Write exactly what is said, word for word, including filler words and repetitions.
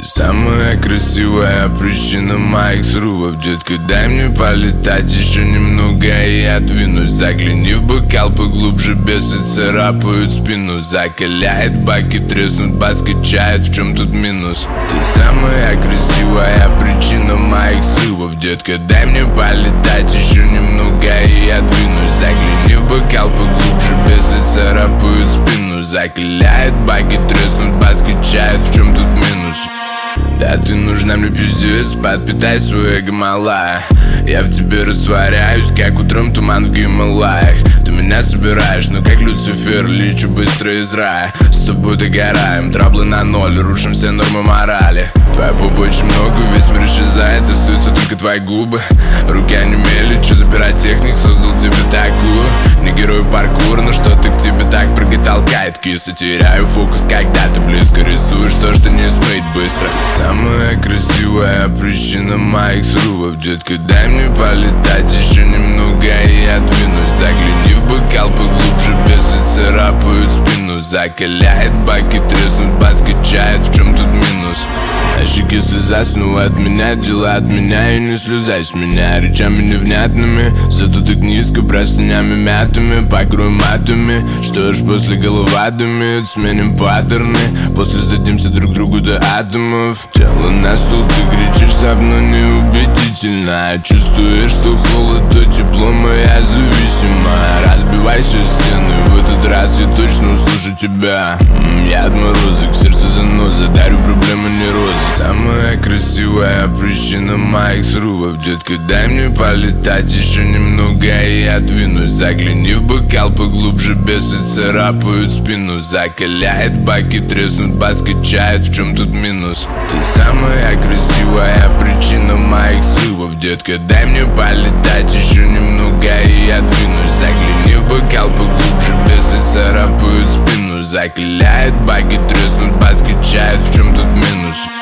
Самая красивая причина моих срывов. Детка, дай мне полетать еще немного, и я двинусь. Загляни в бокал поглубже, бесы царапают спину. Закаляет баки, треснут, бас качает, в чем тут минус? Ты самая красивая причина моих срывов. Детка, дай мне полетать еще немного, и я двинусь. Загляни в бокал поглубже, бесы царапают спину. Закаляет баки, треснут, бас качает, в чем тут минус? Да, ты нужна мне пиздец, подпитай свое эго, малая. Я в тебе растворяюсь, как утром туман в Гималаях. Ты меня собираешь, но как Люцифер лечу быстро из рая. С тобой догораем, траблы на ноль, рушим все нормы морали. Твоя попа очень много, весь мир исчезает, остаются только твои губы. Руки онемели, че за пиротехник создал тебе такую? Не герой паркура, но что-то к тебе так прыгать толкает. Киса, теряю фокус, когда ты близко рисуешь то, что не смыть быстро. Самая красивая причина моих срывов. Детка, дай мне полетать еще немного, и я двинусь. Загляни в бокал поглубже, бесы царапают спину. Закаляет баки, треснут, бас качает, в чем тут минус? На щеке слеза, снова от меня, дела от меня, и не слезай с меня речами невнятными. Зато так низко, простынями мятыми, покрой матами. Что ж, после голова дымит, сменим паттерны. После сдадимся друг другу до атомов. Тело на стол, ты кричишь, но неубедительно. Чувствуешь, что холод, то тепло, моя зависимая. Разбивайся стены, в этот раз я точно услышу тебя. Я отморозок, сердце заноза, дарю проблемы, не розы. Самая красивая причина моих срывов. Детка, дай мне полетать еще немного, и я двинусь. Загляни в бокал поглубже, бесы царапают спину. Закаляет баки, треснут, бас качает, в чем тут минус? Ты самая красивая причина моих срывов. Детка, дай мне полетать еще немного, и я двинусь. Загляни в бокал поглубже, бесы царапают спину. Закаляет баки, треснут, бас качает, в чем тут минус?